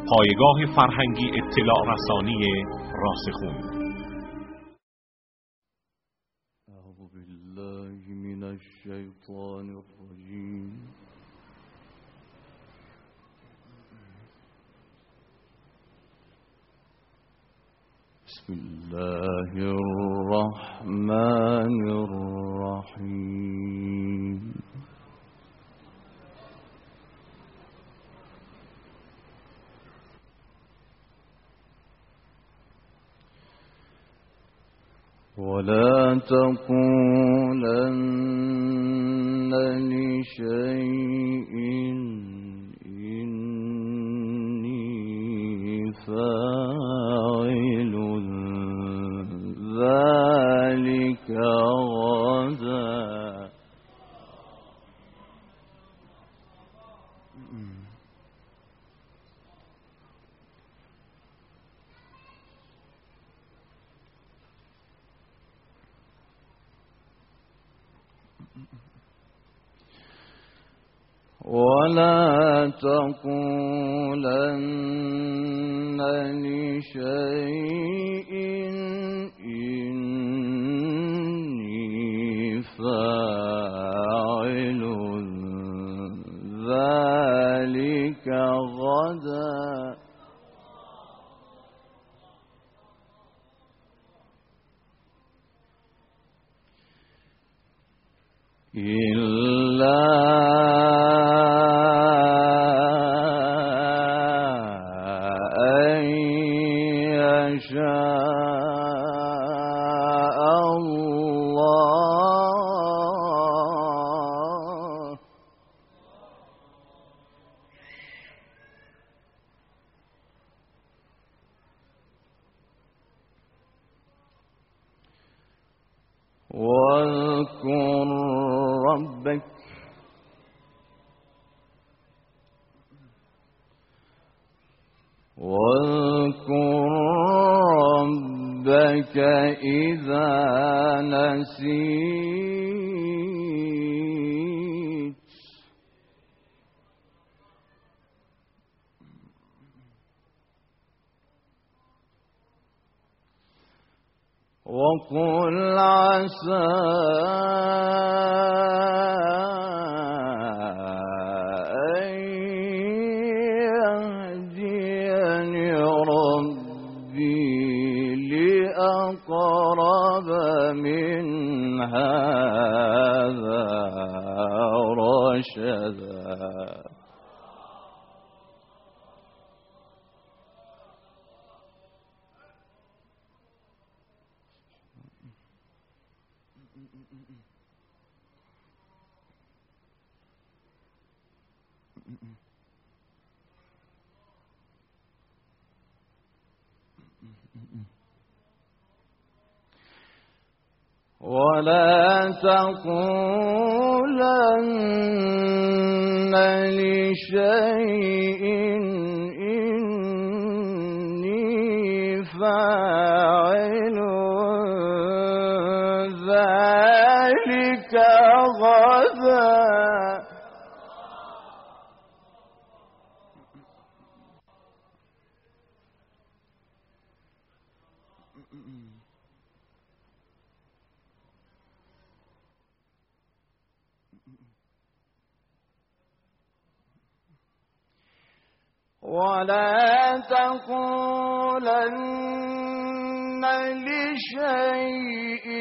پایگاه فرهنگی اطلاع رسانی راسخون. اعوذ بالله من الشیطان الرجیم. بسم الله الرحمن الرحیم. ولا تقولن لشيء إني فاعل ذلك غدا. ولا تقولن لشيء إني فاعل ذلك غدا إلا أن يشاء الله. واذكر ربك إذا نسيت وقل عسى أن يهديني ربي لأقرب من هذا رشدا. ولا تقولن لشيء إني فاعل ذلك غدا ولا تقولن لشيء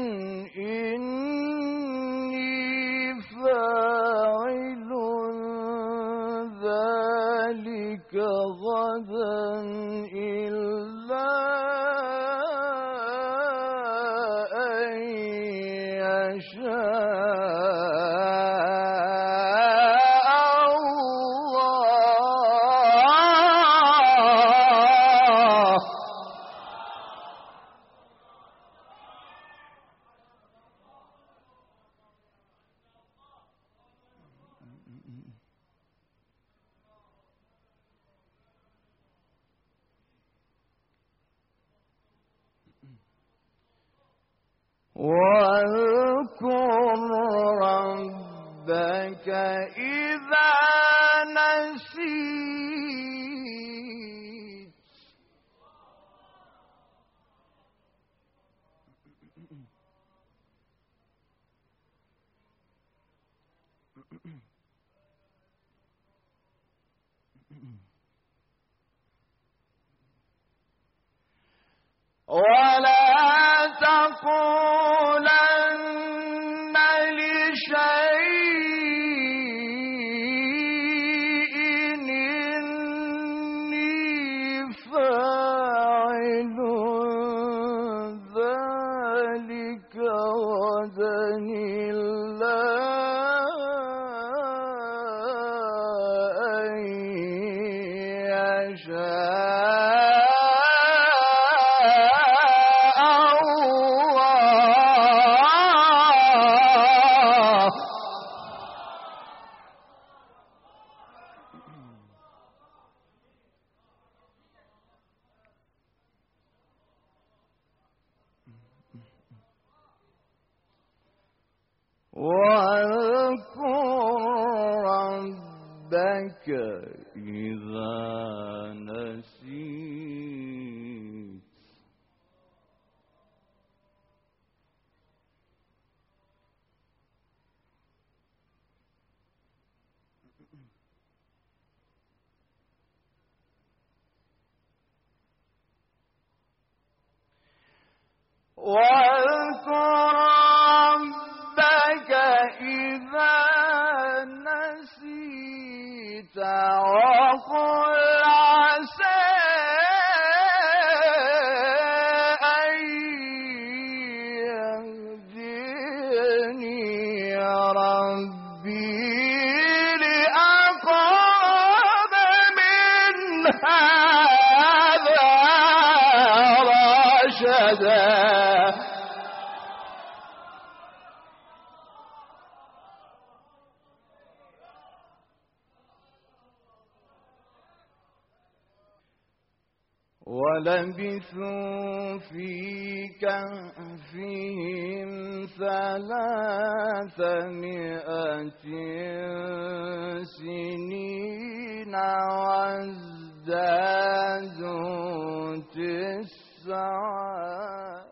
إني فاعل ذلك غدا إلا أن يشاء الله. واذكر ربك إذا نسيت يشاء واذكر ربك إذا نسيت واذكر ربك إذا نسيت وقل عسى أن يهديني ربي لأقرب من هذا رشدا. ولبثوا في كهفهم 300 سنين وازدادوا 9.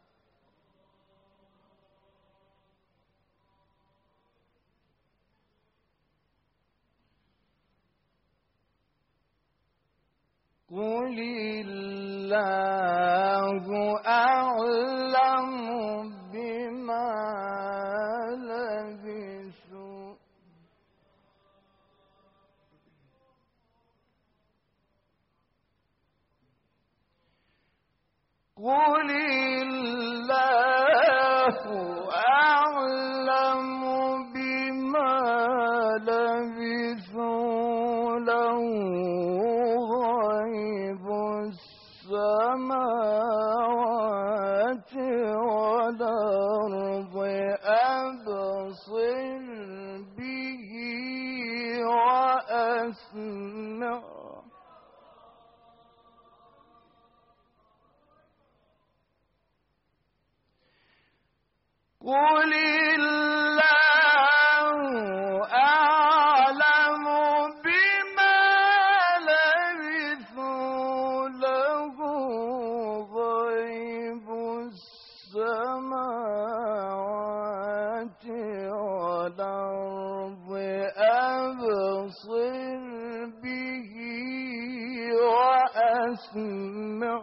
قل الله أعلم بما لبثوا قل الله أعلم بما لبثوا له السماوات والأرض أبصر به وأسمع قل الله أعلم بما لبثوا له غيب السماوات والأرض أبصر به وأسمع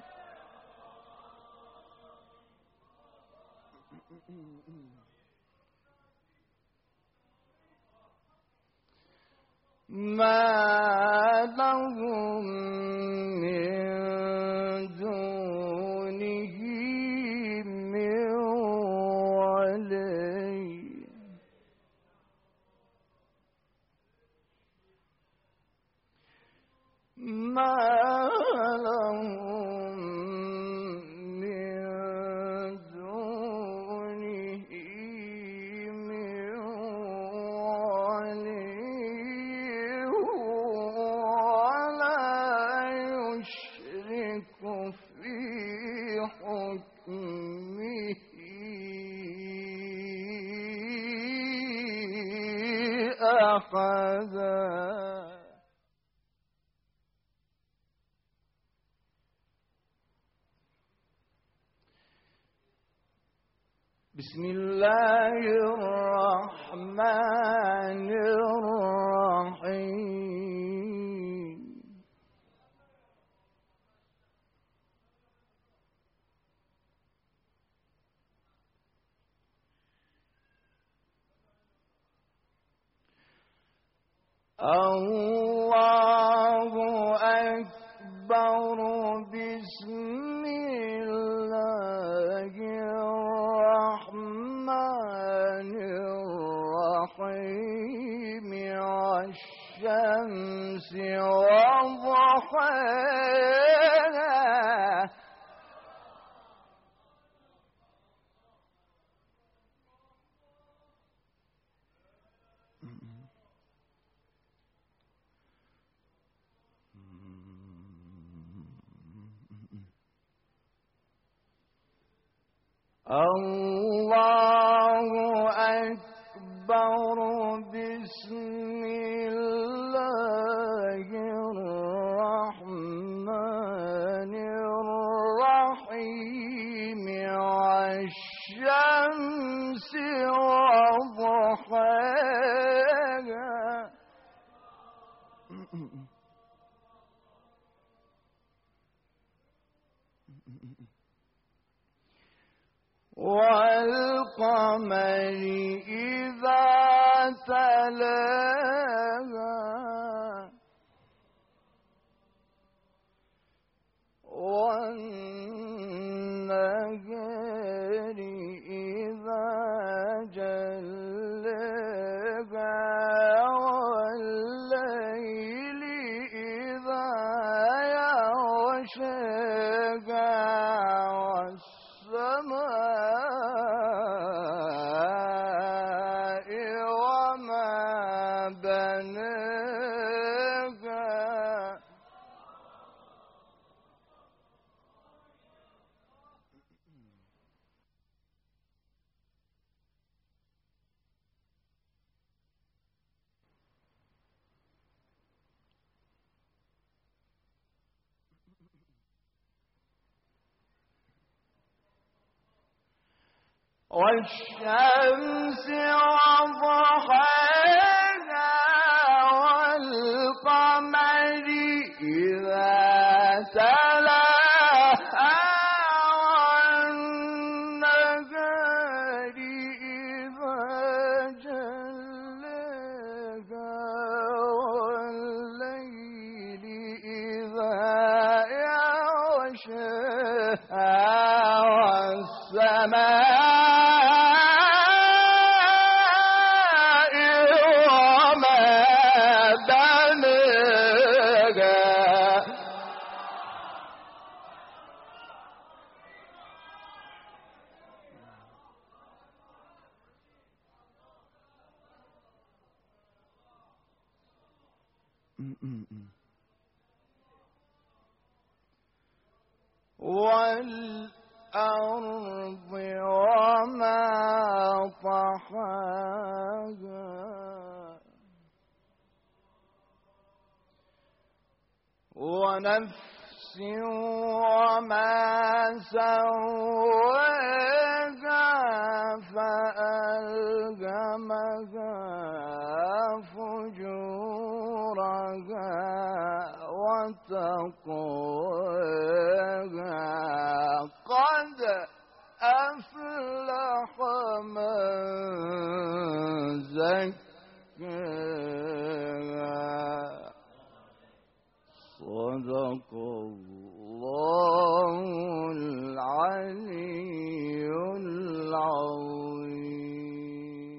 ما لهم من دونه من ولي ما لهم من دونه من ولي في حكمه أحدا. بسم الله الرحمن الرحيم. الله أكبر. بسم الله الرحمن الرحيم. والشمس وضحاها ضحاها الله أكبر بسم الله الرحمن الرحيم والشمس وضحاها والقمر إذا تلاها والنهار إذا جلاها والليل إذا يغشاها والسماء وما بناها والشمس وضحاها والقمر إذا تلاها والنهار إذا جلاها والليل إذا يغشاها والسماء والأرض وما طحاها ونفس وما سواها فألهمها فجورها وتقواها قد أفلح من زكاها صدق الله